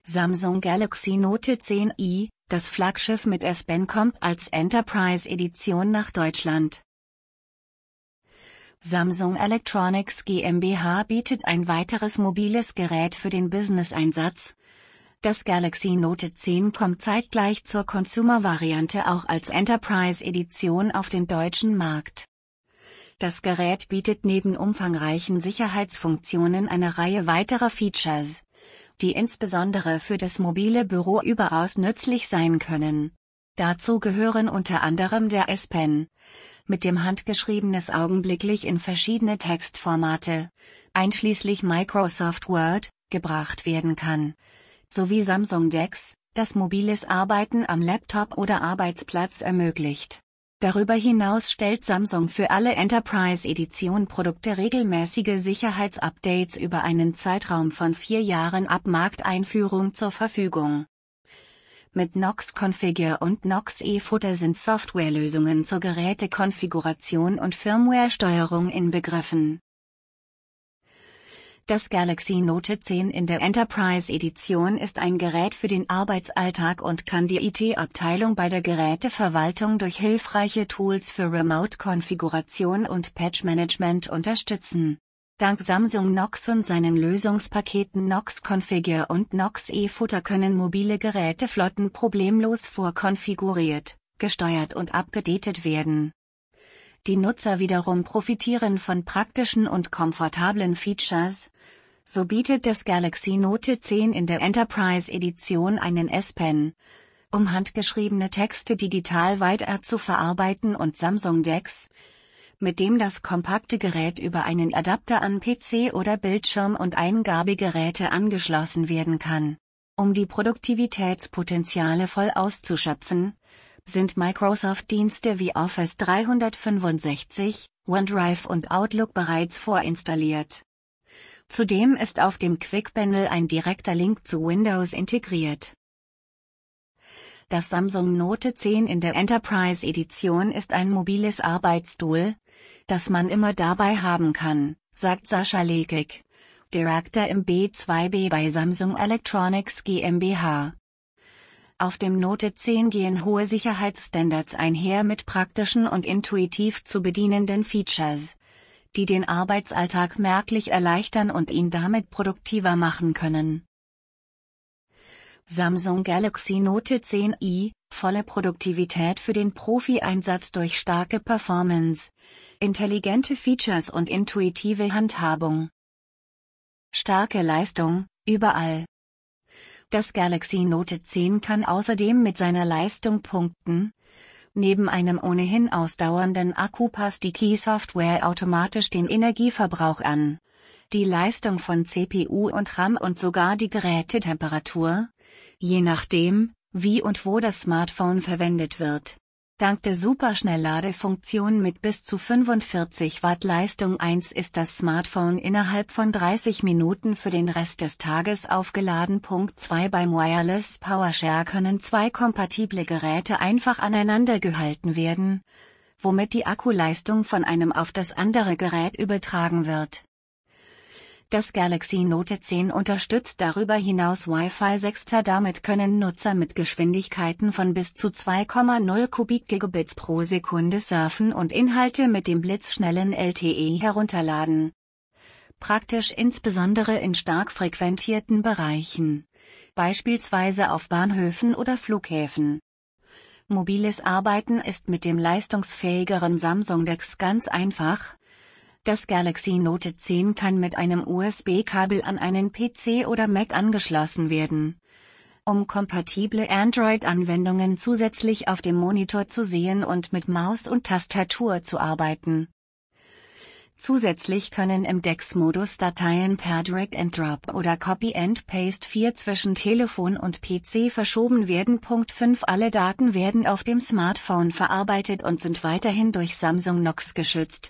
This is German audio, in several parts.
Samsung Galaxy Note 10i, das Flaggschiff mit S Pen, kommt als Enterprise-Edition nach Deutschland. Samsung Electronics GmbH bietet ein weiteres mobiles Gerät für den Business-Einsatz. Das Galaxy Note 10 kommt zeitgleich zur Consumer-Variante auch als Enterprise-Edition auf den deutschen Markt. Das Gerät bietet neben umfangreichen Sicherheitsfunktionen eine Reihe weiterer Features, die insbesondere für das mobile Büro überaus nützlich sein können. Dazu gehören unter anderem der S Pen, mit dem Handgeschriebenes augenblicklich in verschiedene Textformate, einschließlich Microsoft Word, gebracht werden kann, sowie Samsung DeX, das mobiles Arbeiten am Laptop oder Arbeitsplatz ermöglicht. Darüber hinaus stellt Samsung für alle Enterprise-Edition-Produkte regelmäßige Sicherheitsupdates über einen Zeitraum von 4 Jahren ab Markteinführung zur Verfügung. Mit Knox Configure und Knox eFooter sind Softwarelösungen zur Gerätekonfiguration und Firmware-Steuerung inbegriffen. Das Galaxy Note 10 in der Enterprise-Edition ist ein Gerät für den Arbeitsalltag und kann die IT-Abteilung bei der Geräteverwaltung durch hilfreiche Tools für Remote-Konfiguration und Patch-Management unterstützen. Dank Samsung Knox und seinen Lösungspaketen Knox Configure und Knox eFooter können mobile Geräteflotten problemlos vorkonfiguriert, gesteuert und abgedatet werden. Die Nutzer wiederum profitieren von praktischen und komfortablen Features. So bietet das Galaxy Note 10 in der Enterprise-Edition einen S Pen, um handgeschriebene Texte digital weiter zu verarbeiten, und Samsung DeX, mit dem das kompakte Gerät über einen Adapter an PC oder Bildschirm und Eingabegeräte angeschlossen werden kann. Um die Produktivitätspotenziale voll auszuschöpfen, sind Microsoft-Dienste wie Office 365, OneDrive und Outlook bereits vorinstalliert. Zudem ist auf dem Quick-Panel ein direkter Link zu Windows integriert. Das Samsung Note 10 in der Enterprise-Edition ist ein mobiles Arbeitstool, das man immer dabei haben kann, sagt Sascha Lekic, Director im B2B bei Samsung Electronics GmbH. Auf dem Note 10 gehen hohe Sicherheitsstandards einher mit praktischen und intuitiv zu bedienenden Features, die den Arbeitsalltag merklich erleichtern und ihn damit produktiver machen können. Samsung Galaxy Note 10i, volle Produktivität für den Profi-Einsatz durch starke Performance, intelligente Features und intuitive Handhabung. Starke Leistung, überall. Das Galaxy Note 10 kann außerdem mit seiner Leistung punkten. Neben einem ohnehin ausdauernden Akku passt die Key-Software automatisch den Energieverbrauch an, die Leistung von CPU und RAM und sogar die Gerätetemperatur, je nachdem, wie und wo das Smartphone verwendet wird. Dank der Superschnellladefunktion mit bis zu 45 Watt Leistung 1 ist das Smartphone innerhalb von 30 Minuten für den Rest des Tages aufgeladen. Punkt 2 Beim Wireless PowerShare können 2 kompatible Geräte einfach aneinander gehalten werden, womit die Akkuleistung von einem auf das andere Gerät übertragen wird. Das Galaxy Note 10 unterstützt darüber hinaus Wi-Fi 6. Damit können Nutzer mit Geschwindigkeiten von bis zu 2,0 Kubik-Gigabits pro Sekunde surfen und Inhalte mit dem blitzschnellen LTE herunterladen. Praktisch insbesondere in stark frequentierten Bereichen, beispielsweise auf Bahnhöfen oder Flughäfen. Mobiles Arbeiten ist mit dem leistungsfähigeren Samsung DeX ganz einfach. Das Galaxy Note 10 kann mit einem USB-Kabel an einen PC oder Mac angeschlossen werden, um kompatible Android-Anwendungen zusätzlich auf dem Monitor zu sehen und mit Maus und Tastatur zu arbeiten. Zusätzlich können im DeX-Modus Dateien per Drag-and-Drop oder Copy-and-Paste 4 zwischen Telefon und PC verschoben werden. Punkt 5 Alle Daten werden auf dem Smartphone verarbeitet und sind weiterhin durch Samsung Knox geschützt.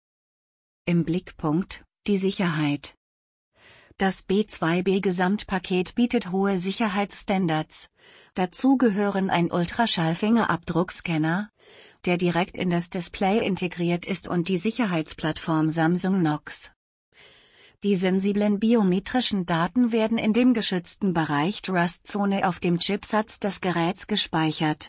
Im Blickpunkt, die Sicherheit. Das B2B-Gesamtpaket bietet hohe Sicherheitsstandards. Dazu gehören ein Ultraschallfingerabdruckscanner, der direkt in das Display integriert ist, und die Sicherheitsplattform Samsung Knox. Die sensiblen biometrischen Daten werden in dem geschützten Bereich Trustzone auf dem Chipsatz des Geräts gespeichert.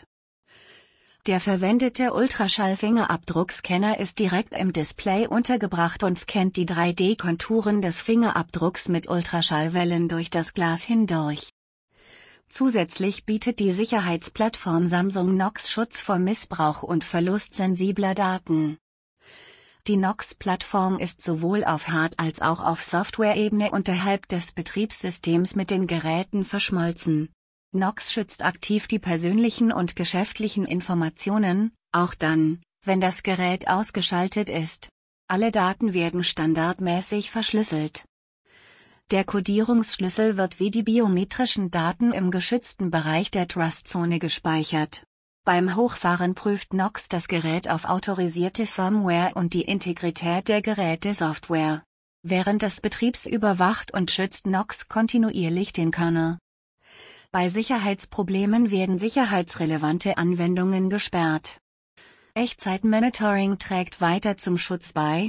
Der verwendete Ultraschall-Fingerabdruckscanner ist direkt im Display untergebracht und scannt die 3D-Konturen des Fingerabdrucks mit Ultraschallwellen durch das Glas hindurch. Zusätzlich bietet die Sicherheitsplattform Samsung Knox Schutz vor Missbrauch und Verlust sensibler Daten. Die Knox-Plattform ist sowohl auf Hard- als auch auf Software-Ebene unterhalb des Betriebssystems mit den Geräten verschmolzen. Knox schützt aktiv die persönlichen und geschäftlichen Informationen, auch dann, wenn das Gerät ausgeschaltet ist. Alle Daten werden standardmäßig verschlüsselt. Der Codierungsschlüssel wird wie die biometrischen Daten im geschützten Bereich der Trustzone gespeichert. Beim Hochfahren prüft Knox das Gerät auf autorisierte Firmware und die Integrität der Gerätesoftware. Während des Betriebs überwacht und schützt Knox kontinuierlich den Kernel. Bei Sicherheitsproblemen werden sicherheitsrelevante Anwendungen gesperrt. Echtzeit-Monitoring trägt weiter zum Schutz bei.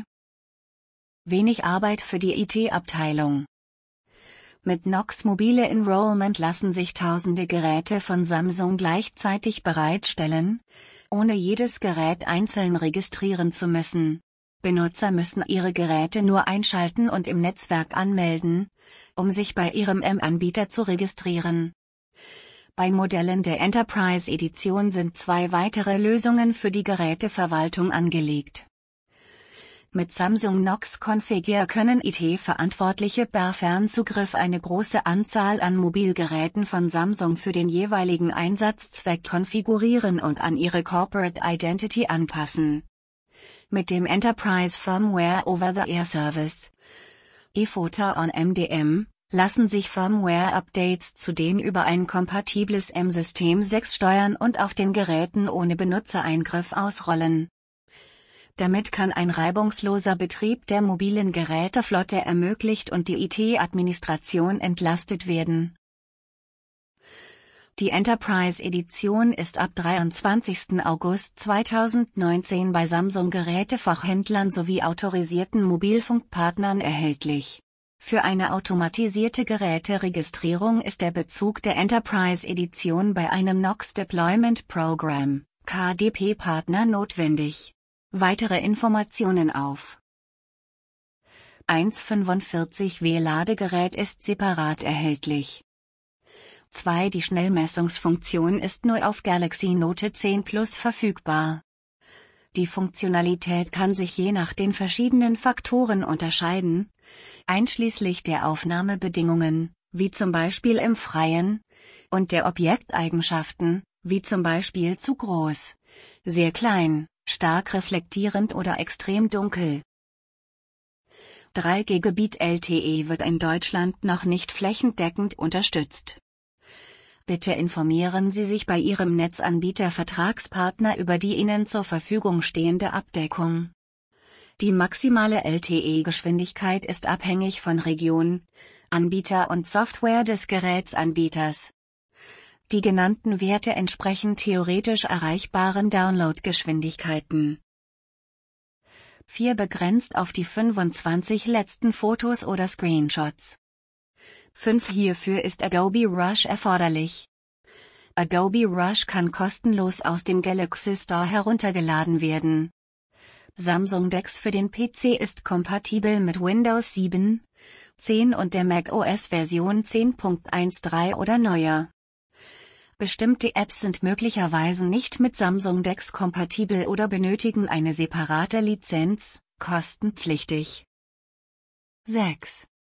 Wenig Arbeit für die IT-Abteilung. Mit Knox Mobile Enrollment lassen sich tausende Geräte von Samsung gleichzeitig bereitstellen, ohne jedes Gerät einzeln registrieren zu müssen. Benutzer müssen ihre Geräte nur einschalten und im Netzwerk anmelden, um sich bei ihrem M-Anbieter zu registrieren. Bei Modellen der Enterprise-Edition sind 2 weitere Lösungen für die Geräteverwaltung angelegt. Mit Samsung Knox Configure können IT-Verantwortliche per Fernzugriff eine große Anzahl an Mobilgeräten von Samsung für den jeweiligen Einsatzzweck konfigurieren und an ihre Corporate Identity anpassen. Mit dem Enterprise Firmware Over-the-Air Service eFOTA on MDM lassen sich Firmware-Updates zudem über ein kompatibles M-System 6 steuern und auf den Geräten ohne Benutzereingriff ausrollen. Damit kann ein reibungsloser Betrieb der mobilen Geräteflotte ermöglicht und die IT-Administration entlastet werden. Die Enterprise-Edition ist ab 23. August 2019 bei Samsung-Gerätefachhändlern sowie autorisierten Mobilfunkpartnern erhältlich. Für eine automatisierte Geräteregistrierung ist der Bezug der Enterprise-Edition bei einem Knox Deployment Program (KDP)-Partner notwendig. Weitere Informationen auf 1.45W Ladegerät ist separat erhältlich. 2. Die Schnellmessungsfunktion ist nur auf Galaxy Note 10 Plus verfügbar. Die Funktionalität kann sich je nach den verschiedenen Faktoren unterscheiden, einschließlich der Aufnahmebedingungen, wie zum Beispiel im Freien, und der Objekteigenschaften, wie zum Beispiel zu groß, sehr klein, stark reflektierend oder extrem dunkel. 3 Gigabit LTE wird in Deutschland noch nicht flächendeckend unterstützt. Bitte informieren Sie sich bei Ihrem Netzanbieter-Vertragspartner über die Ihnen zur Verfügung stehende Abdeckung. Die maximale LTE-Geschwindigkeit ist abhängig von Region, Anbieter und Software des Gerätsanbieters. Die genannten Werte entsprechen theoretisch erreichbaren Downloadgeschwindigkeiten. 4 Begrenzt auf die 25 letzten Fotos oder Screenshots. 5 Hierfür ist Adobe Rush erforderlich. Adobe Rush kann kostenlos aus dem Galaxy Store heruntergeladen werden. Samsung DeX für den PC ist kompatibel mit Windows 7, 10 und der macOS-Version 10.13 oder neuer. Bestimmte Apps sind möglicherweise nicht mit Samsung DeX kompatibel oder benötigen eine separate Lizenz, kostenpflichtig. 6.